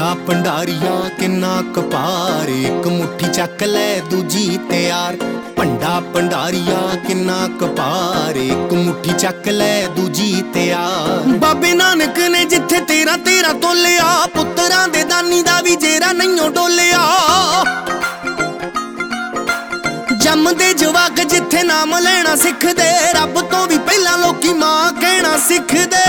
ਭੰਡਾ ਭੰਡਾਰੀਆ ਕਿੰਨਾ ਕਪਾਰ, ਇੱਕ ਮੁੱਠੀ ਚੱਕ ਲੈ ਦੂਜੀ ਤਿਆਰ। ਭੰਡਾ ਭੰਡਾਰੀਆ ਕਿੰਨਾ ਕਪਾਰ, ਇੱਕ ਮੁੱਠੀ ਚੱਕ ਲੈ ਦੂਜੀ ਤਿਆਰ। ਬਾਬੇ ਨਾਨਕ ਨੇ ਜਿੱਥੇ 13 ਤੋਲਿਆ, ਪੁੱਤਰਾਂ ਦੇ ਦਾਨੀ ਦਾ ਵੀ ਜੇਰਾ ਨਹੀਂਓ ਡੋਲਿਆ। ਜੰਮਦੇ ਜਵਾਕ ਜਿੱਥੇ ਨਾਮ ਲੈਣਾ ਸਿੱਖਦੇ, ਰੱਬ ਤੋਂ ਵੀ ਪਹਿਲਾਂ ਲੋਕੀ ਮਾਂ ਕਹਿਣਾ ਸਿੱਖਦੇ।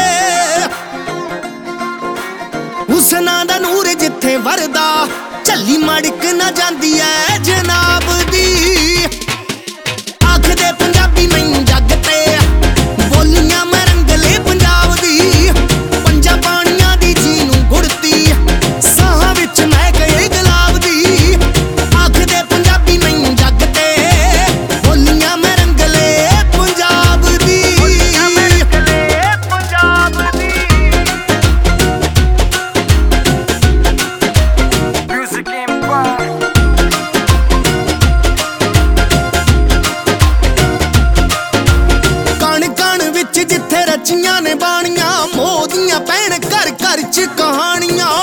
ਹੁਸਨਾਂ ਦਾ ਨੂਰ ਜਿੱਥੇ ਵਰਦਾ, ਝੱਲੀ ਮੜਕ ਨਾ ਜਾਂਦੀ ਐ ਜਨਾਬ ਦੀ। ਆਖਦੇ ਪੰਜਾਬੀ ਮੈਨੂੰ ਜੱਗ ਤੇ, ਬੋਲੀਆਂ ਮੈਂ ਰੰਗਲੇ ਪੰਜਾਬ ਦੀ। ਪੰਜਾਂ ਪਾਣੀਆਂ ਦੀ ਜੀ ਨੂੰ ਗੁੜਤੀ, ਸਾਹਾਂ ਵਿੱਚ ਮੈਂ ਗਏ ਗੁਲਾਬ ਦੀ। ਆਖਦੇ ਪੰਜਾਬੀ ਮੈਨੂੰ ਜੱਗ ਤੇ, ਬੋਲੀਆਂ ਮੈਂ ਰੰਗਲੇ ਪੰਜਾਬ ਦੀ। ਰਚੀਆਂ ਨੇ ਬਾਣੀਆਂ, ਮੋਦੀਆਂ ਪੈਣ ਘਰ ਘਰ ਚ ਕਹਾਣੀਆਂ।